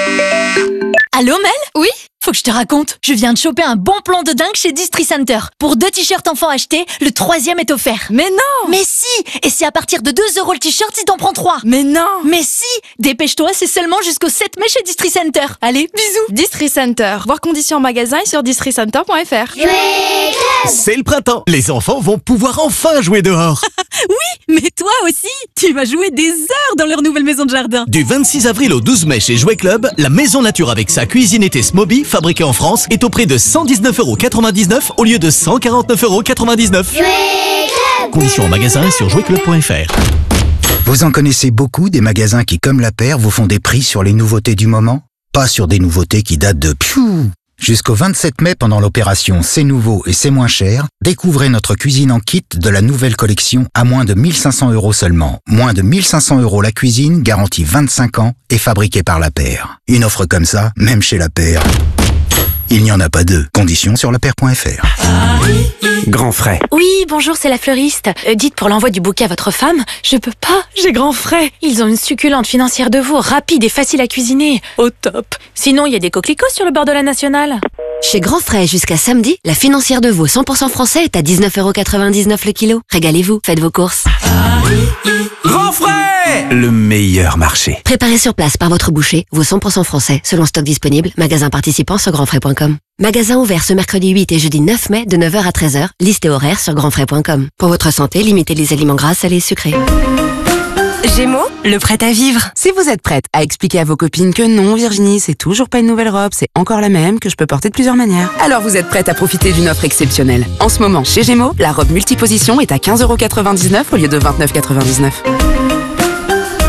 Allô Mel? Oui? Faut que je te raconte, je viens de choper un bon plan de dingue chez Distri Center. Pour 2 t-shirts enfants achetés, le 3e est offert. Mais non! Mais si! Et c'est à partir de 2 € le t-shirt si t'en prends 3. Mais non! Mais si! Dépêche-toi, c'est seulement jusqu'au 7 mai chez Distri Center. Allez, bisous! Distri Center. Voir conditions en magasin et sur districenter.fr. C'est le printemps. Les enfants vont pouvoir enfin jouer dehors. Oui, mais toi aussi, tu vas jouer des heures dans leur nouvelle maison de jardin. Du 26 avril au 12 mai chez Jouet Club, la maison nature avec sa cuisinette Smoby, fabriquée en France, est au prix de 119,99 € au lieu de 149,99 €. Conditions en magasin et sur jouetclub.fr. Vous en connaissez beaucoup des magasins qui, comme la paire, vous font des prix sur les nouveautés du moment? Pas sur des nouveautés qui datent de piou. Jusqu'au 27 mai, pendant l'opération C'est nouveau et c'est moins cher, découvrez notre cuisine en kit de la nouvelle collection à moins de 1500 € seulement. Moins de 1500 € la cuisine, garantie 25 ans et fabriquée par la paire. Une offre comme ça, même chez la paire, il n'y en a pas deux. Conditions sur lapaire.fr. Grand frais. Oui, bonjour, c'est la fleuriste. Dites pour l'envoi du bouquet à votre femme, je peux pas, j'ai grand frais. Ils ont une succulente financière de veau, rapide et facile à cuisiner. Au top. Sinon, il y a des coquelicots sur le bord de la Nationale. Chez Grand Frais, jusqu'à samedi, la financière de veau 100% français est à 19,99 € le kilo. Régalez-vous, faites vos courses. Grand frais! Le meilleur marché. Préparé sur place par votre boucher, veau 100% français, selon stock disponible, magasin participant sur grandfrais.com. Magasin ouvert ce mercredi 8 et jeudi 9 mai de 9h à 13h, liste et horaire sur grandfrais.com. Pour votre santé, limitez les aliments gras, salés et sucrés. Gémeaux, le prêt à vivre. Si vous êtes prête à expliquer à vos copines que non, Virginie, c'est toujours pas une nouvelle robe, c'est encore la même, que je peux porter de plusieurs manières, alors vous êtes prête à profiter d'une offre exceptionnelle. En ce moment, chez Gémeaux, la robe multiposition est à 15,99 € au lieu de 29,99 €.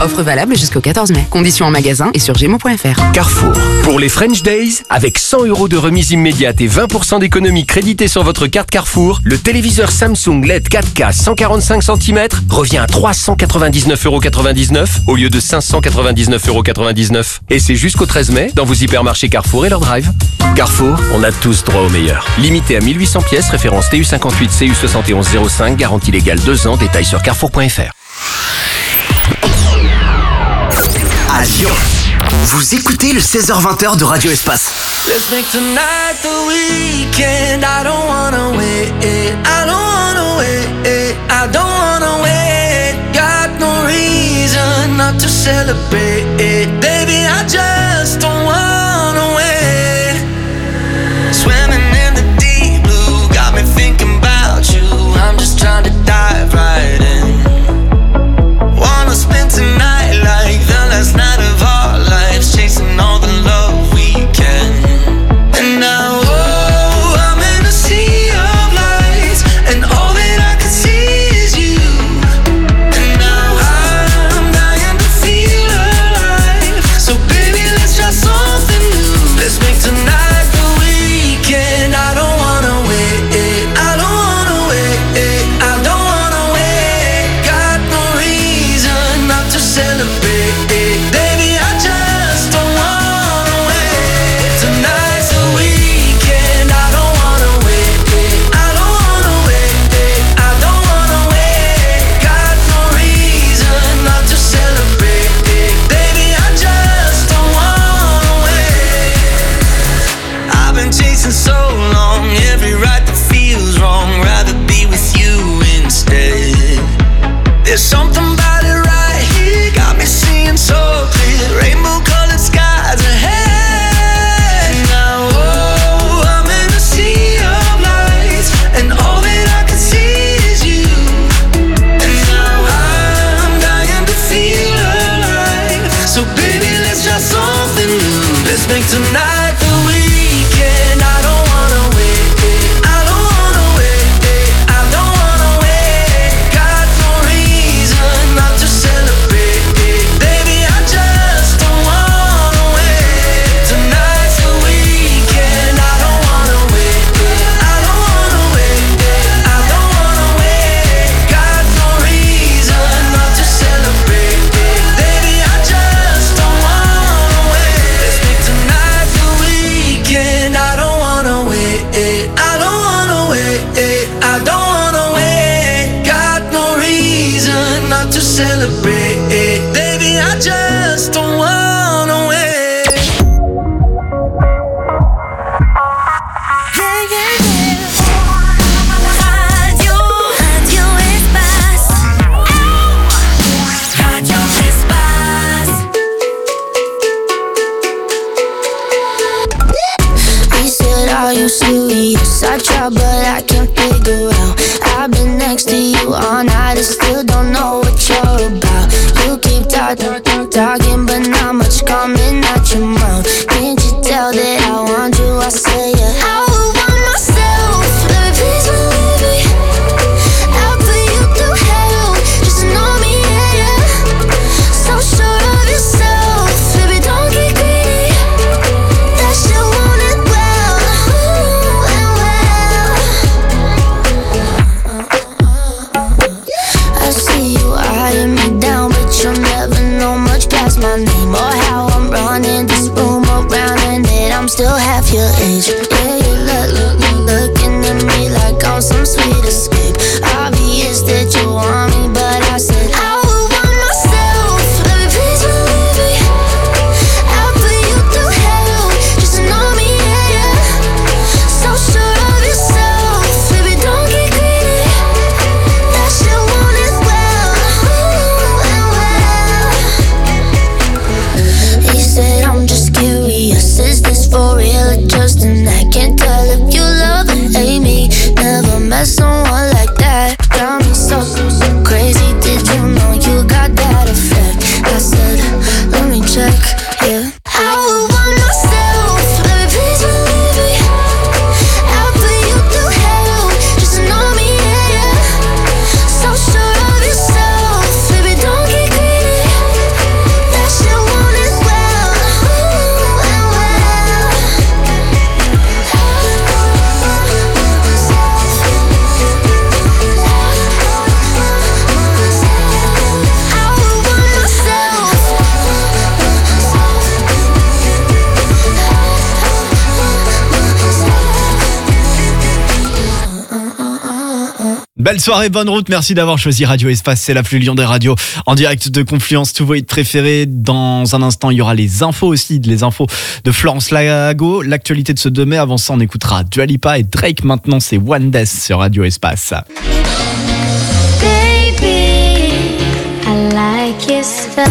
Offre valable jusqu'au 14 mai. Conditions en magasin et sur Gémeaux.fr. Carrefour. Pour les French Days, avec 100 € de remise immédiate et 20% d'économie créditée sur votre carte Carrefour, le téléviseur Samsung LED 4K 145 cm revient à 399,99 € au lieu de 599,99 €. Et c'est jusqu'au 13 mai dans vos hypermarchés Carrefour et leur drive. Carrefour, on a tous droit au meilleur. Limité à 1800 pièces, référence TU58 CU7105, garantie légale 2 ans, détails sur carrefour.fr. À Lyon, vous écoutez le 16h-20h de Radio Espace. Let's make tonight the weekend. I don't wanna wait. I don't wanna wait. I don't wanna wait. Got no reason not to celebrate. Baby, I just don't wanna wait. Swimming in the deep blue, got me thinking about you. I'm just trying to dive right in. Wanna spend tonight like the last night of our lives, chasing all the love we can. And now, oh, I'm in a sea of lights, and all that I can see is you. And now I'm dying to feel alive. So baby, let's try something new. Let's make tonight the weekend. I don't wanna wait. I don't wanna wait. I don't wanna wait. Got no reason not to celebrate. Baby, I just don't wanna wait. Tonight's the weekend. I don't wanna wait. I don't wanna wait. I don't wanna wait. Got no reason not to celebrate. Baby, I just don't wanna wait. I've been chasing so long, every right that feels wrong. Rather be with you instead. There's something about it right here, got me seeing so clear. Rainbow colored skies ahead. Now, oh, I'm in a sea of lights, and all that I can see is you. And now I'm dying to feel alive. So baby, let's try something new. Let's make tonight the weekend. I don't wanna wait. I don't wanna wait. I don't wanna wait. Got no reason not to celebrate. Baby, I just don't wanna wait. Tonight's the weekend. I don't wanna wait. I don't wanna wait. I don't wanna wait. Got no reason not to celebrate. Baby, I just don't wanna wait. Let's make tonight the weekend. I don't wanna wait. I don't wanna wait. I don't wanna wait. Got no reason not to celebrate. Baby, I just don't wanna wait. Yeah, yeah, yeah. Radio Espace. Radio Espace. He said, are you serious? I try, but I can't figure out. I've been next to you all night and still don't know what you're about. You keep talking, but not much coming out your mouth. Can't you tell that I want you? I say yeah. I would want myself, baby, please believe me. I'll put you through hell, just to know me, yeah, yeah. So sure of yourself, baby, don't get greedy. That you want it well, and well. I see you eyeing me down, but you'll never know much past my name or how I'm running this room around, and that I'm still half your age. Yeah, you looking at me like I'm some sweet escape. Obvious that you want me, but I said I would want myself, baby, please believe me. I'll put you through hell, just to know me, yeah, yeah. So sure of yourself, baby, don't get greedy. That you want it well, and well. He said, I'm just curious, is this for real or just an act? Belle soirée, bonne route, merci d'avoir choisi Radio Espace, c'est la plus Lyon des radios, en direct de Confluence, tous vos hits préférés. Dans un instant, il y aura les infos aussi, les infos de Florence Lago, l'actualité de ce 2 mai. Avant ça, on écoutera Dua Lipa et Drake. Maintenant, c'est One Death sur Radio Espace. Baby, I like your stuff.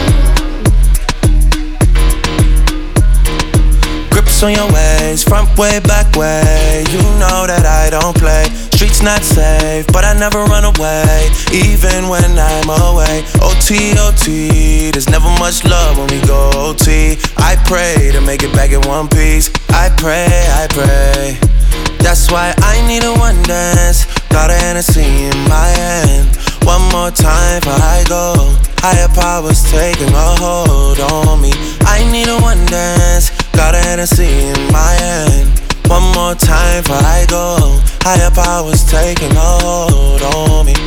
Grips on your ways, front way, back way. You know that I don't play. Streets not safe, but I never run away, even when I'm away. OT, OT, there's never much love when we go OT. I pray to make it back in one piece. I pray. That's why I need a one dance. Got a Hennessy in my hand. One more time before I go. Higher powers taking a hold on me. I need a one dance. Got a Hennessy in my hand. One more time before I go. Higher powers taking a hold on me.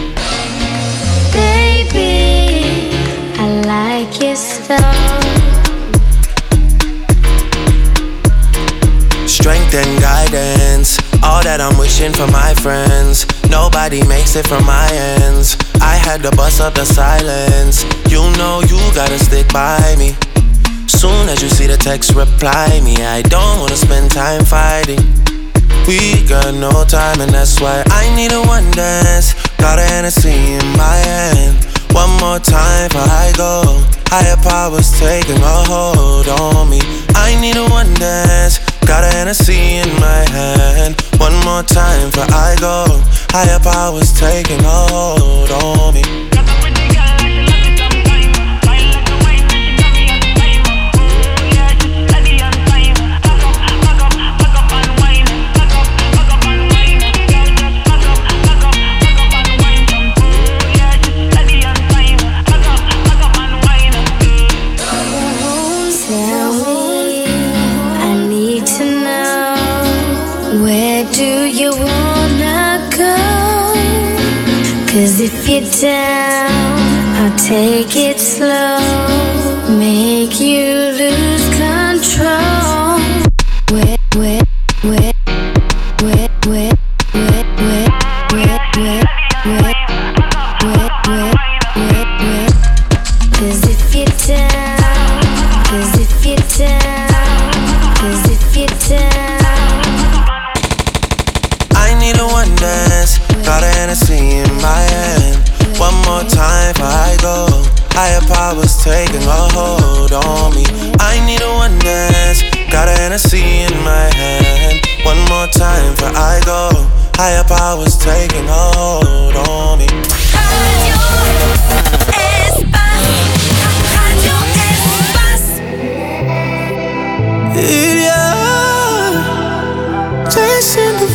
Baby, I like your stuff. Strength and guidance, all that I'm wishing for my friends. Nobody makes it from my ends. I had to bust up the silence. You know you gotta stick by me. Soon as you see the text, reply me. I don't wanna spend time fighting. We got no time and that's why I need a one dance. Got a Hennessy in my hand. One more time before I go. Higher powers taking a hold on me. I need a one dance. Got a Hennessy in my hand. One more time before I go. Higher powers taking a hold on me. Cause if you're down, I'll take it slow. Make you lose control. Wet, wet, wet, wet, wet, wet, wet, wet, wet, wet, wet, wet, wet, wet. Cause if you're down, cause if you're down, cause if you're down. I need a one dance. Got a Hennessy in my hand. One more time before I go. Higher powers taking a hold on me. I need a one dance. Got a Hennessy in my hand. One more time before I go. Higher powers taking a hold on me. Radio Espace. Radio Espace. Chasing the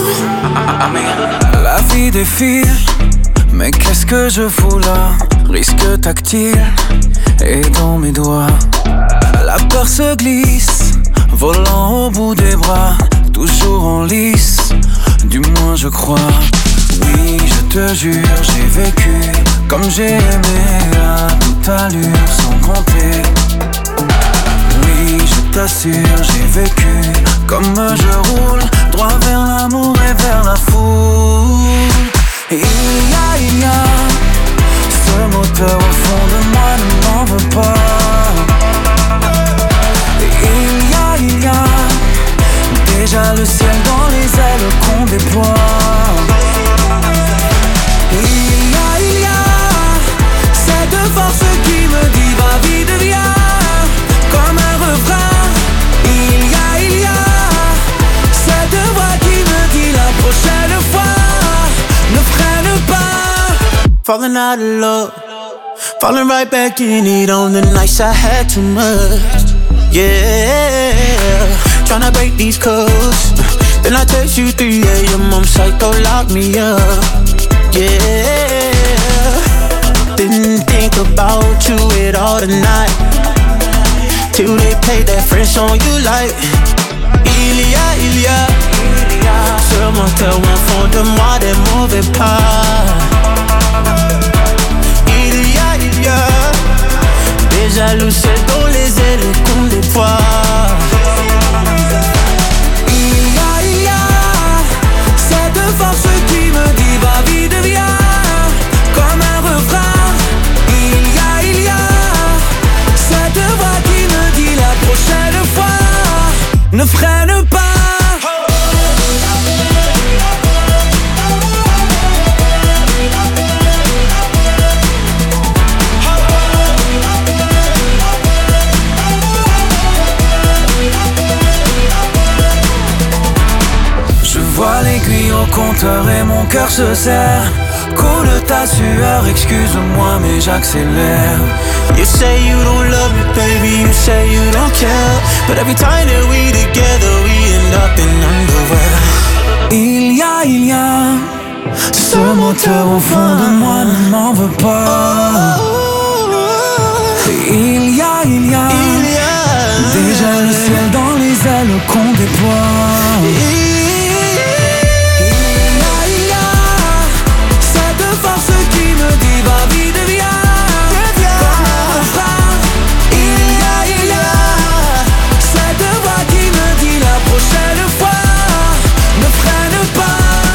La vie défile, mais qu'est-ce que je fous là? Risque tactile et dans mes doigts. La peur se glisse, volant au bout des bras. Toujours en lice, du moins je crois. Oui, je te jure, j'ai vécu comme j'ai aimé à toute allure sans compter. Oui, je t'assure, j'ai vécu comme je roule droit vers l'amour et vers la foule. Il y a ce moteur au fond de moi, ne m'en veux pas. Il y a déjà le ciel dans les ailes qu'on déploie. Il y a cette force qui me dit va vite viens, comme un refrain. Il y a cette voix qui me dit la prochaine fois ne freine pas. Falling out of love, falling right back in it on the nights I had too much. Yeah, tryna break these codes. Then I text you 3 a.m. I'm psycho, lock me up. Yeah, didn't think about you at all tonight, till they played that French song you like. Il y a ce moteur au fond de moi, des mauvais pas. Il y a déjà le ciel dans les ailes qu'on déploie. Il y a cette force qui me dit va vite. cœur se serre. Coule ta sueur, excuse-moi mais j'accélère. You say you don't love me baby, you say you don't care. But every time that we together we end up in underwear. Il y a ce moteur au fond de moi, ne m'en veux pas. Il y a déjà le ciel dans les ailes qu'on déploie. Il y a cette force qui me dit va vite, viens. Il y a cette voix qui me dit la prochaine fois ne freine pas.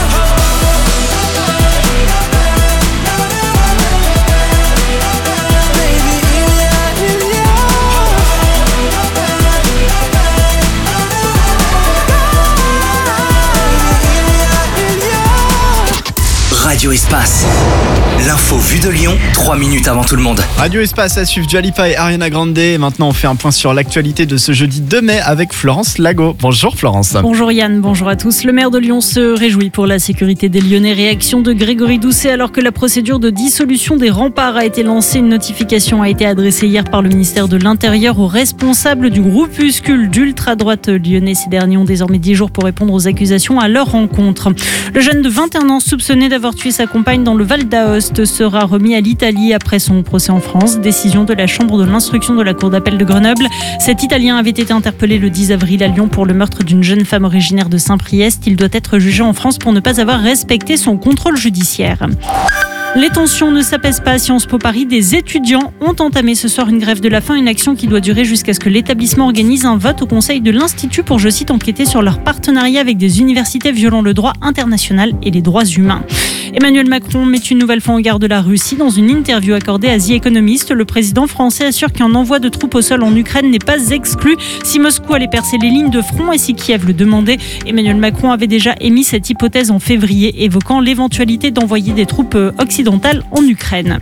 Radio Espace. L'info vue de Lyon, 3 minutes avant tout le monde. Radio Espace à suivre Dua Lipa et Ariana Grande. Et maintenant, on fait un point sur l'actualité de ce jeudi 2 mai avec Florence Lago. Bonjour Florence. Bonjour Yann, bonjour à tous. Le maire de Lyon se réjouit pour la sécurité des Lyonnais. Réaction de Grégory Doucet alors que la procédure de dissolution des remparts a été lancée. Une notification a été adressée hier par le ministère de l'Intérieur aux responsables du groupuscule d'ultra-droite lyonnais. Ces derniers ont désormais 10 jours pour répondre aux accusations à leur rencontre. Le jeune de 21 ans soupçonné d'avoir tué sa compagne dans le Val d'Aoste sera remis à l'Italie après son procès en France. Décision de la chambre de l'instruction de la cour d'appel de Grenoble. Cet Italien avait été interpellé le 10 avril à Lyon pour le meurtre d'une jeune femme originaire de Saint-Priest. Il doit être jugé en France pour ne pas avoir respecté son contrôle judiciaire. Les tensions ne s'apaisent pas à Sciences Po Paris. Des étudiants ont entamé ce soir une grève de la faim, une action qui doit durer jusqu'à ce que l'établissement organise un vote au conseil de l'Institut pour, je cite, enquêter sur leur partenariat avec des universités violant le droit international et les droits humains. Emmanuel Macron met une nouvelle fois en garde la Russie. Dans une interview accordée à The Economist, le président français assure qu'un envoi de troupes au sol en Ukraine n'est pas exclu si Moscou allait percer les lignes de front et si Kiev le demandait. Emmanuel Macron avait déjà émis cette hypothèse en février, évoquant l'éventualité d'envoyer des troupes occidentales en Ukraine.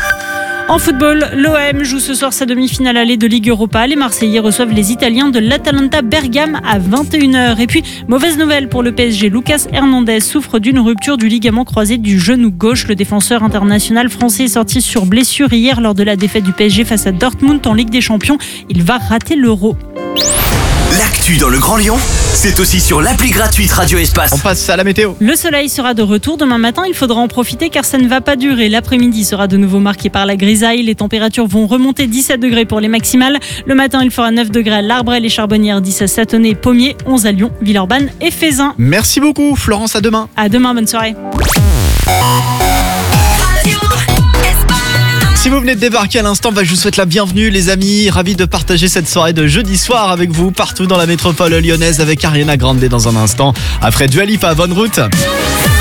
En football, l'OM joue ce soir sa demi-finale allée de Ligue Europa. Les Marseillais reçoivent les Italiens de l'Atalanta Bergame à 21h. Et puis, mauvaise nouvelle pour le PSG. Lucas Hernandez souffre d'une rupture du ligament croisé du genou gauche. Le défenseur international français est sorti sur blessure hier lors de la défaite du PSG face à Dortmund en Ligue des Champions. Il va rater l'Euro. L'actu dans le Grand Lyon, c'est aussi sur l'appli gratuite Radio Espace. On passe à la météo. Le soleil sera de retour demain matin. Il faudra en profiter car ça ne va pas durer. L'après-midi sera de nouveau marqué par la grisaille. Les températures vont remonter 17 degrés pour les maximales. Le matin, il fera 9 degrés à l'Arbrel et Charbonnières, 10 à Satonnet et Pommier, 11 à Lyon, Villeurbanne et Fézin. Merci beaucoup Florence, à demain. À demain, bonne soirée. Si vous venez de débarquer à l'instant, je vous souhaite la bienvenue les amis. Ravi de partager cette soirée de jeudi soir avec vous partout dans la métropole lyonnaise avec Ariana Grande dans un instant. Après Dua Lipa, bonne route.